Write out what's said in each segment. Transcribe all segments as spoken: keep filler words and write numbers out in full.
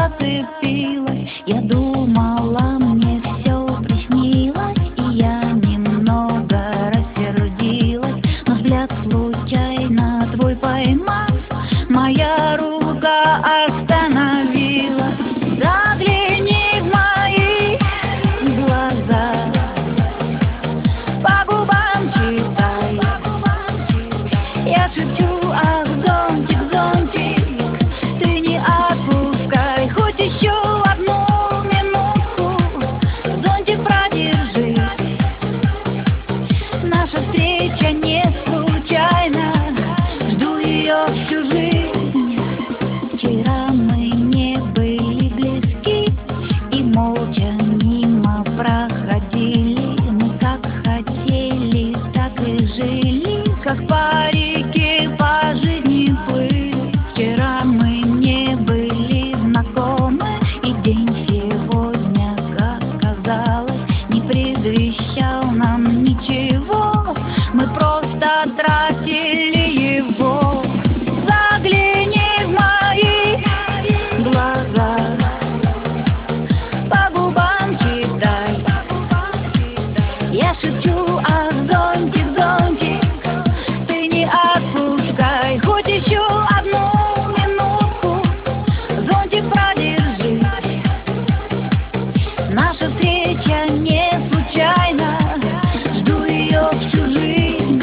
зацепилась. Я думала, мне все приснилось, и я немного рассердилась. Но взгляд случайно твой поймав, моя рука остановила. Загляни в мои глаза, по губам читай. Я шепчу: ах, зонтик, зонтик, ты не отпускай, хоть еще одну минутку. Зонтик, продержись, наша встреча не случайна, жду ее всю жизнь. Вчера мы не были близки и молча мимо проходили. Мы как хотели, так и жили, как по реке по жизни плыли. Вчера мы не были знакомы, и день сегодня, как казалось, не предвещал нам ничего. Мы просто тратили его. Загляни в мои глаза, по губам читай. Я шепчу: ах, зонтик, зонтик, ты не отпускай, хоть еще одну минутку. Зонтик, продержись, наша встреча не случайна, жду ее всю жизнь.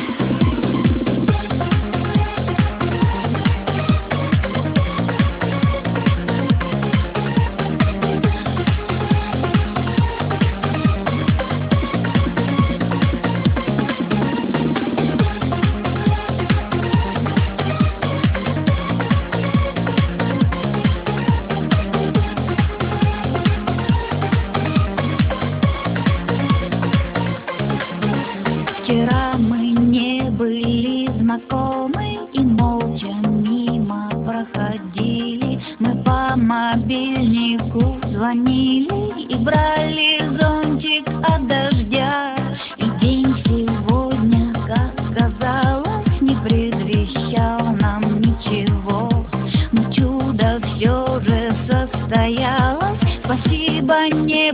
Вчера мы не были знакомы и молча мимо проходили. Мы по мобильнику звонили и брали зонтик от дождя. И день сегодня, как казалось, не предвещал нам ничего. Но чудо все же состоялось. Спасибо, не